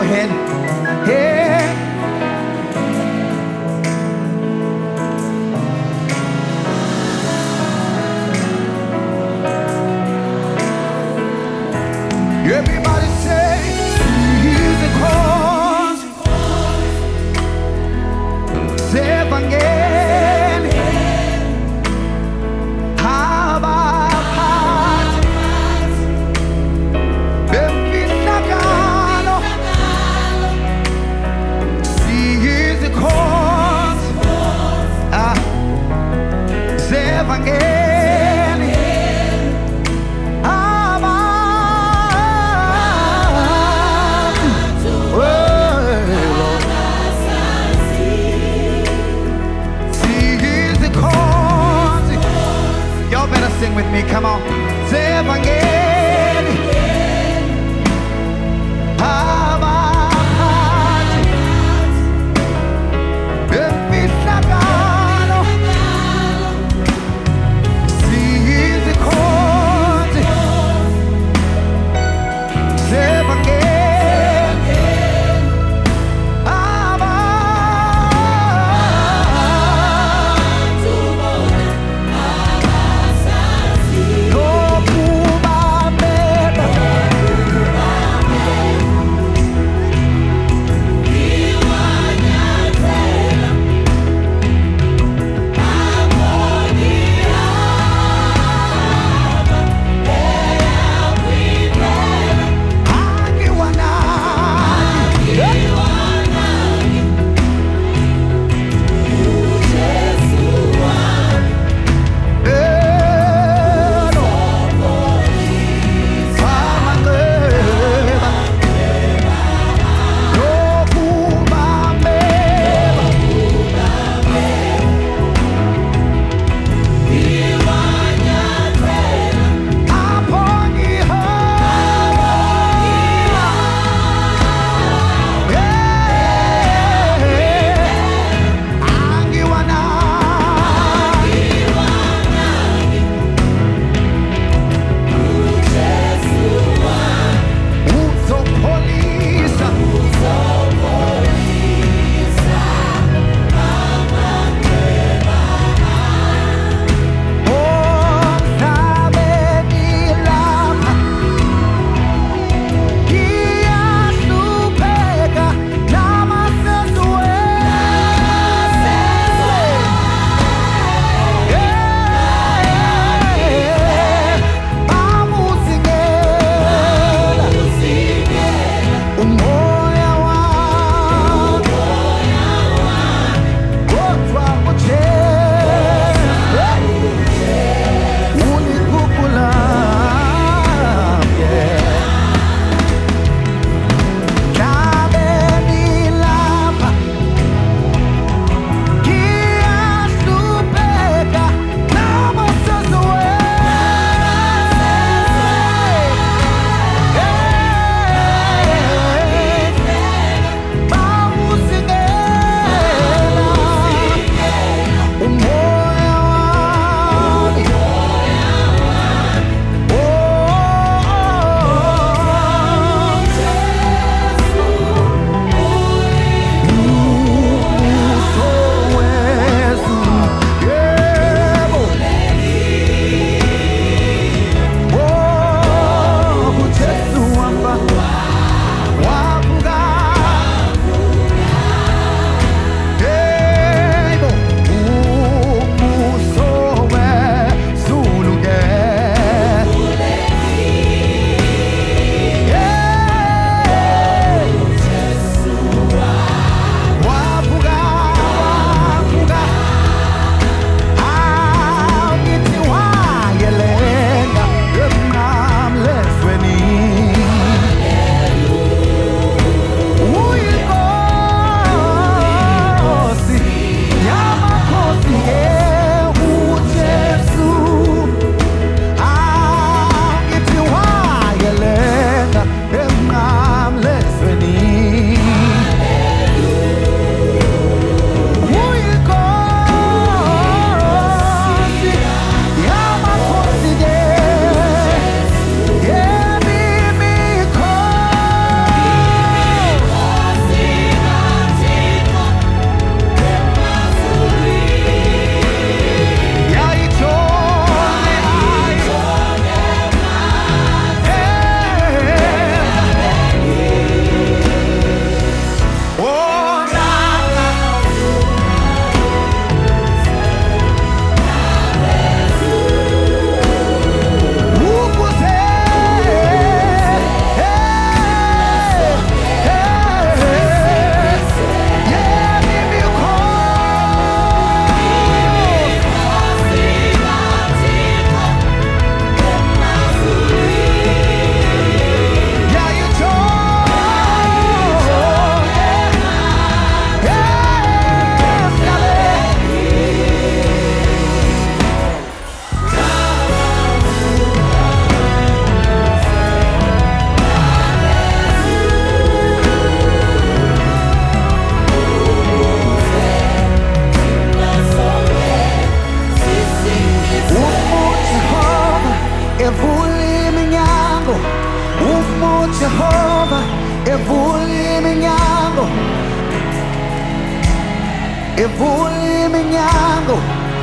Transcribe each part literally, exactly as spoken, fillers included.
ahead. Hey. Everybody say, he's the cause. Say again. How about heart? Bembina gano. iminyango, ivule iminyango.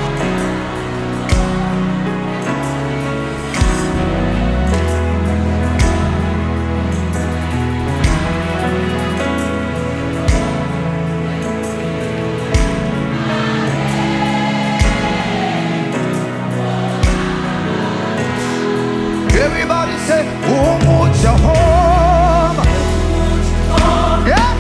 Everybody say, Umu Jehovah. Yeah.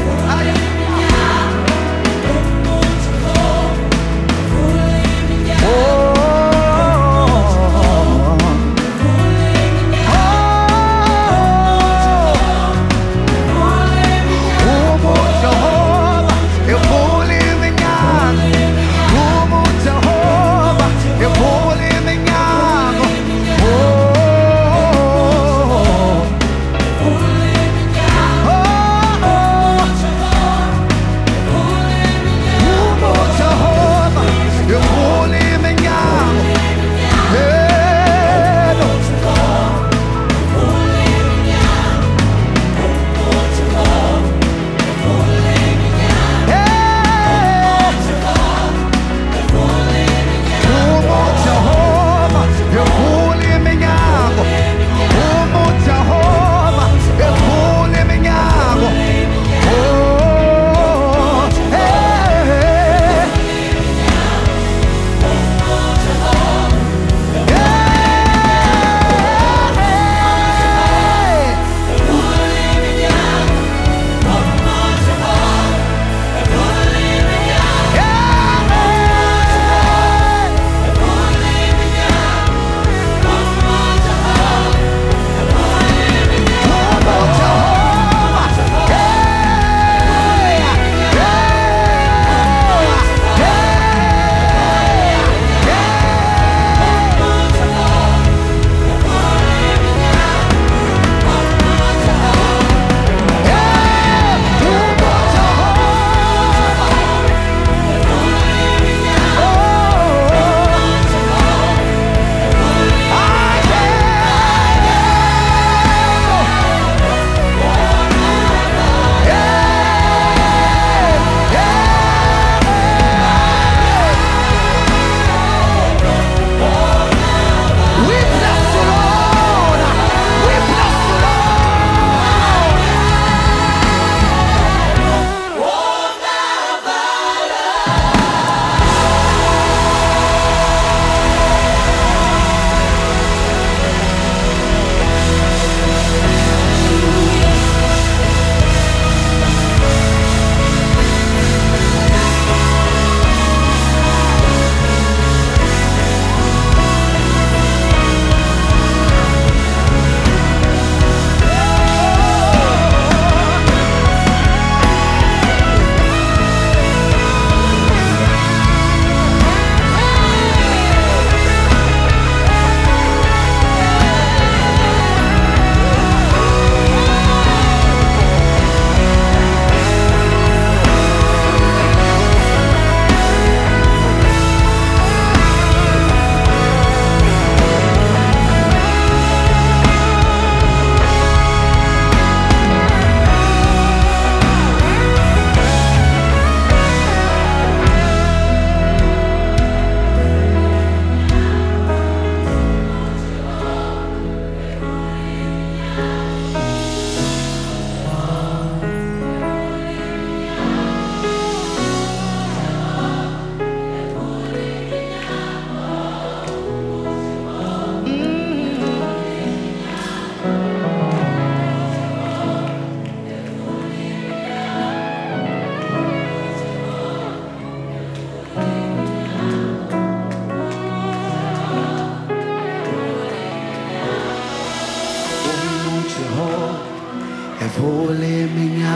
Evole minha,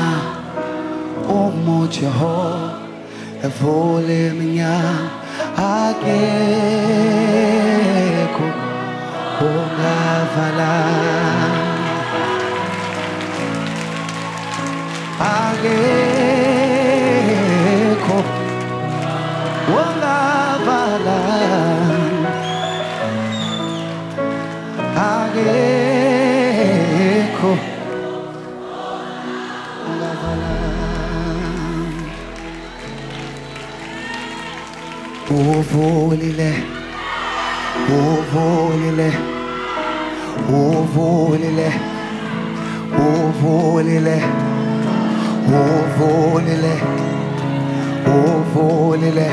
Umu Jehovah, evole minha, ageko ongavala, ageko ongavala, ageko ongavala. uvulile uvulile uvulile uvulile uvulile uvulile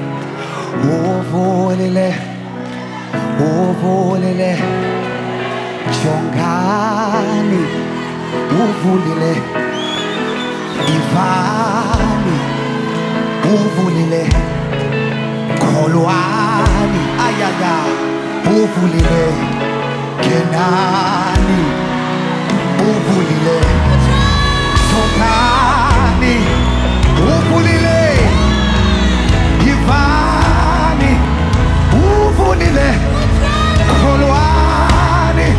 uvulile uvulile jongani uvulile ivani uvulile kholwani ayaga uvulile kenani uvulile jongani uvulile ivani uvulile kholwani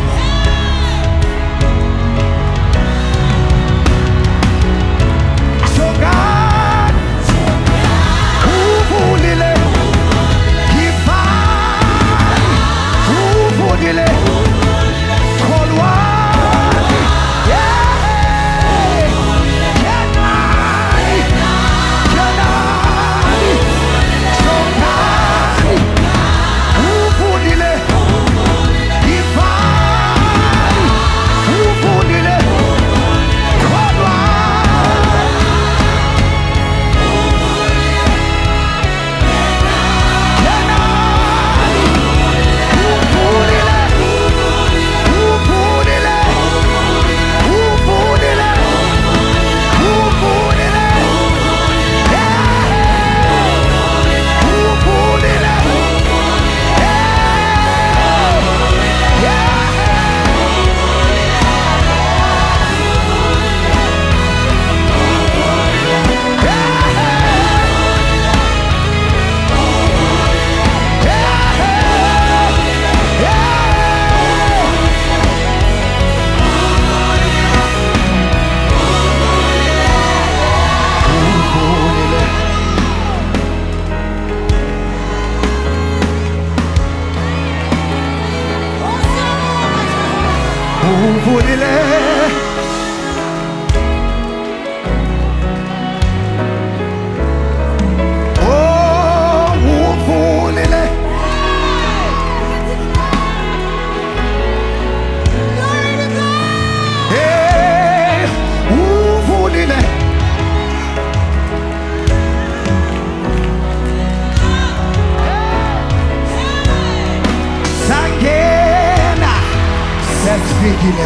jongani uvulile ivani uvulile kholwani yeah kenani kenani jongani uvulile ivani uvulile kholwani kenani uvulile uvulile uvulile uvulile yeah uvulile yeah uvulile oh uvulile hey uvulile sangena sesifike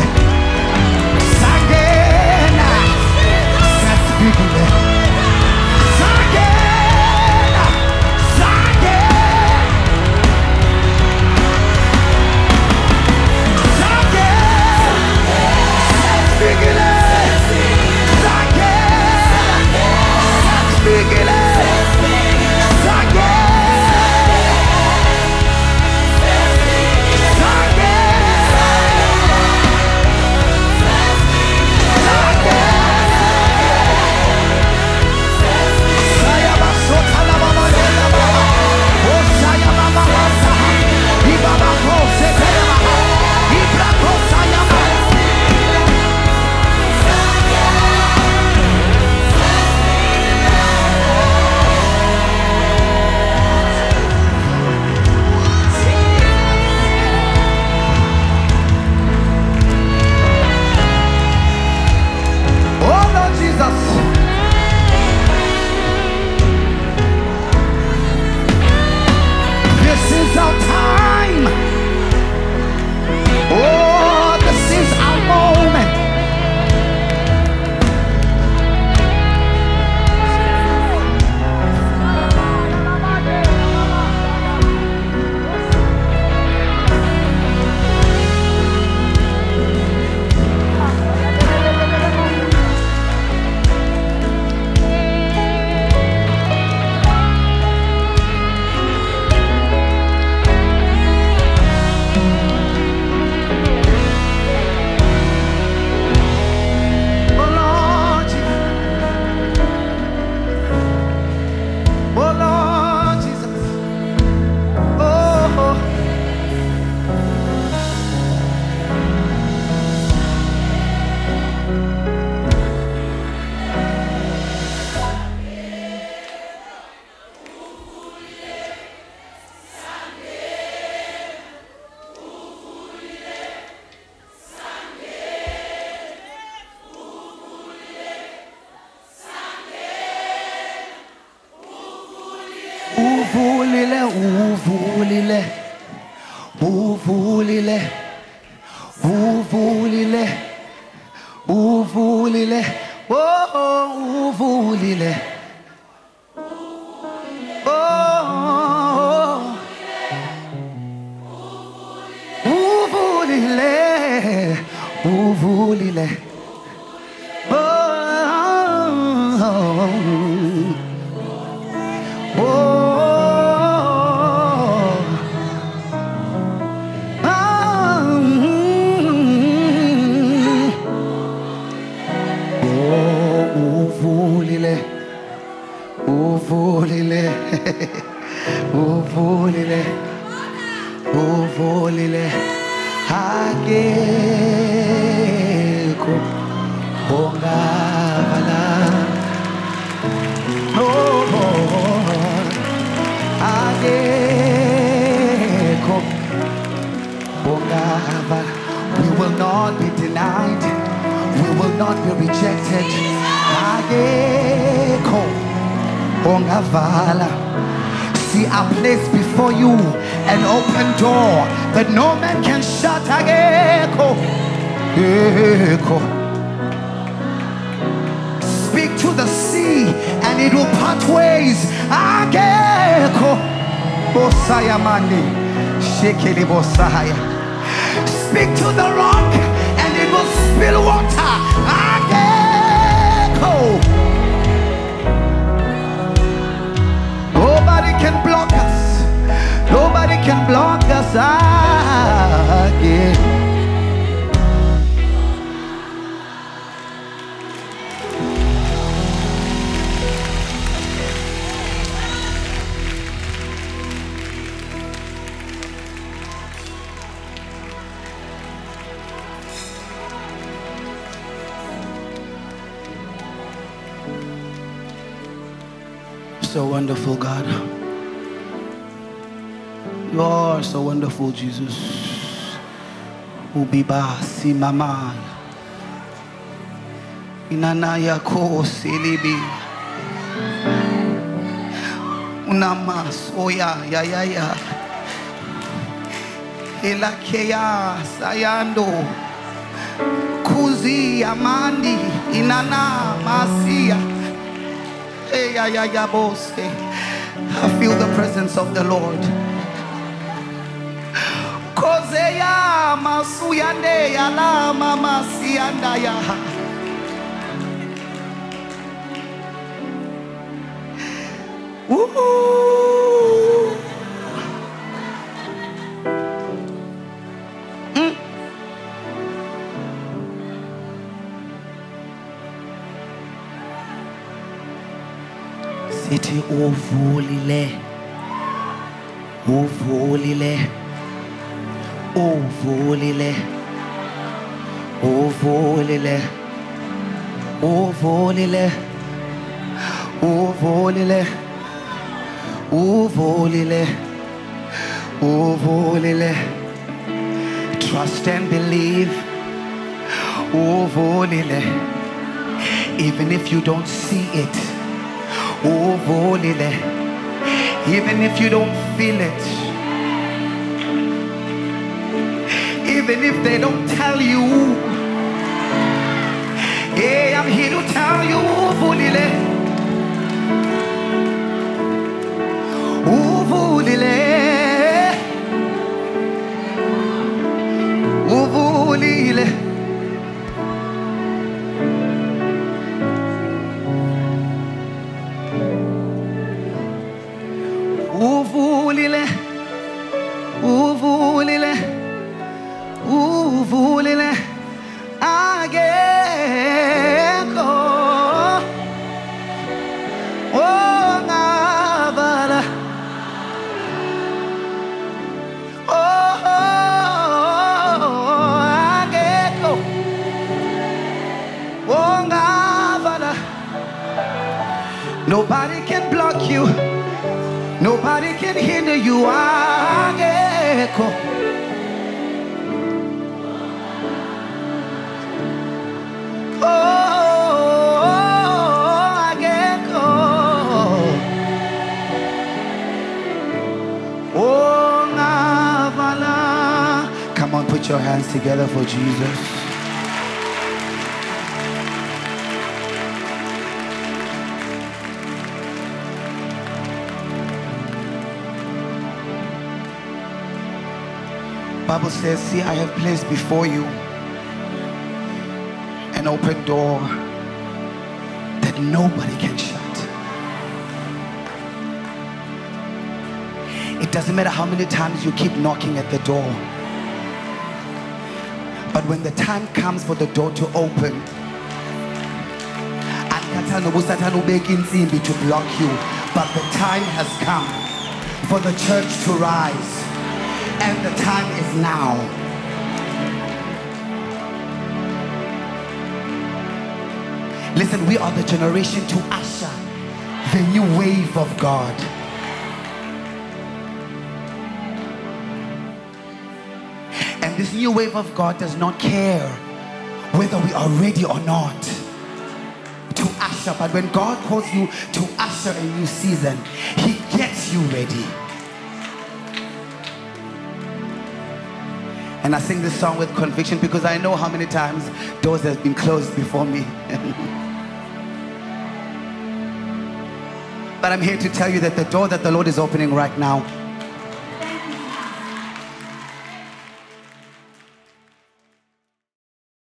sangena sesifike sangena sangena sangena sesifike sangena sesifike uvulile, uvulile, uvulile, uvulile, uvulile, oh, uvulile, oh, uvulile, uvulile, oh, oh. Uvulile, uvulile, uvulile, akekho ongabala, oh, akekho ongabala. We will not be denied, we will not be rejected. Akekho ongavala. See, I place before you an open door that no man can shut. Ageko. Ageko. Speak to the sea and it will part ways. Ageko. Bosaya mandi. Shekeli bosaya. Speak to the rock and it will spill water. Ageko. Nobody can block us. Nobody can block us again. So wonderful, God. You are so wonderful, Jesus. Ubiba si mama. Inana yako silibi. Unama soya ya ya ya. Elakeya sayando. Kuzi amandi inana masia. I feel the presence of the Lord. Kozeya masuyande yala mama sianda ya. Sithi uvulile, uvulile, uvulile, uvulile, uvulile, uvulile, uvulile, uvulile. Trust and believe, uvulile. Even if you don't see it. Uvulile, even if you don't feel it, even if they don't tell you, hey, I'm here to tell you, uvulile, uvulile, uvulile. Uvulile, uvulile, uvulile, ageko, oh ngabala, oh ageko, oh ngabala. Nobody can block you. Nobody can hinder you. Ageko. Oh, Ageko. together for Jesus? Bible says, see, I have placed before you an open door that nobody can shut. It doesn't matter how many times you keep knocking at the door, but when the time comes for the door to open, to block you, but the time has come for the church to rise. And the time is now. Listen, we are the generation to usher the new wave of God. And this new wave of God does not care whether we are ready or not to usher. But when God calls you to usher a new season, He gets you ready. And I sing this song with conviction because I know how many times doors have been closed before me. But I'm here to tell you that the door that the Lord is opening right now